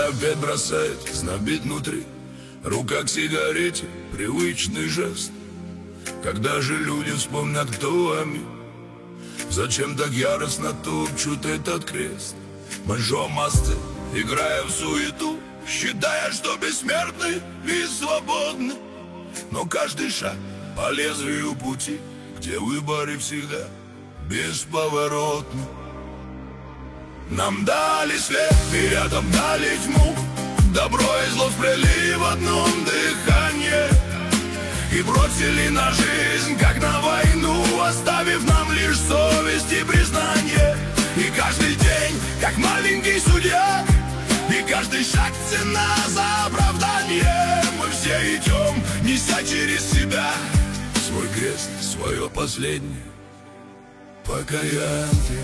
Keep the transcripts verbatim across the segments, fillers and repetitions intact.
опять бросает знобить внутри. Рука к сигарете, привычный жест. Когда же люди вспомнят, кто они, зачем так яростно топчут этот крест? Мы жжем мосты, играя в суету, считая, что бессмертны и свободны. Но каждый шаг по лезвию пути, где выборы всегда бесповоротны. Нам дали свет и рядом дали тьму, добро и зло сплели в одном дыхании и бросили на жизнь, как на войну, оставив нам лишь совесть и признание. И каждый день, как маленький судья, и каждый шаг цена за оправдание. Мы все идем, неся через себя свой крест, свое последнее покаяние.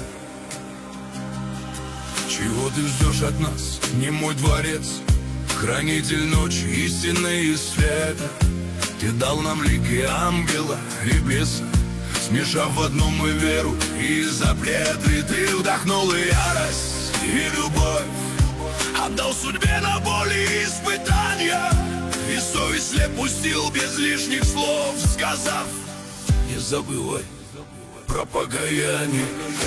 Чего ты ждешь от нас, немой дворец, хранитель ночи, истины и света? Ты дал нам лики ангела и беса, смешав в одном мы веру и запреты. Ты вдохнул и ярость, и любовь, отдал судьбе на боли и испытания, и совесть слеп пустил без лишних слов, сказав: не забывай про покаяние.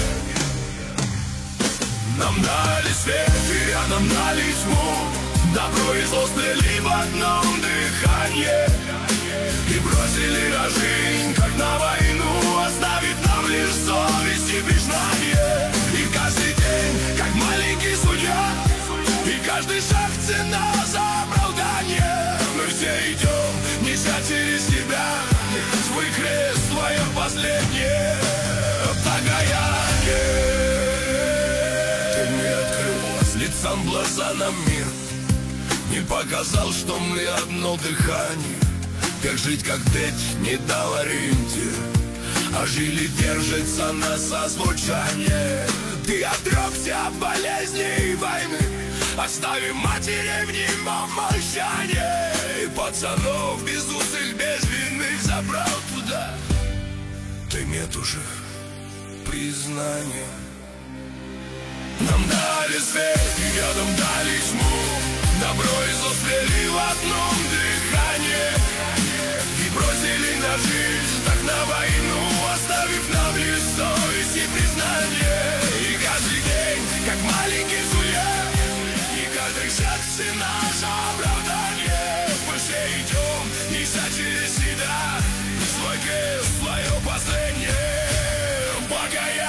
Нам дали свет и рядом дали тьму, добро и зло сплели в одном дыхании и бросили на жизнь, как на войну, оставив нам лишь совесть и признание. И каждый день, как маленький судья, и каждый шаг цена за оправдание. Мы все идем, неся через себя свой крест, свое последнее покаяние. Лицом в глаза нам мир не показал, что мы одно дыхание. Как жить, как петь, не дал ориентир, а жили держится на созвучание. Ты отрекся от болезни и войны, оставив матерей в немом молчании, и пацанов безусых, безвинных забрал туда. Ты нет уже признания. Нам дали свет и рядом дали тьму, добро и зло сплели в одном дыхании и бросили на жизнь, так на войну, оставив нам лишь совесть и признание. И каждый день, как маленький судья, и каждый шаг цена за оправдание. Мы все идем, неся через себя свой крест, свое последнее покаяние.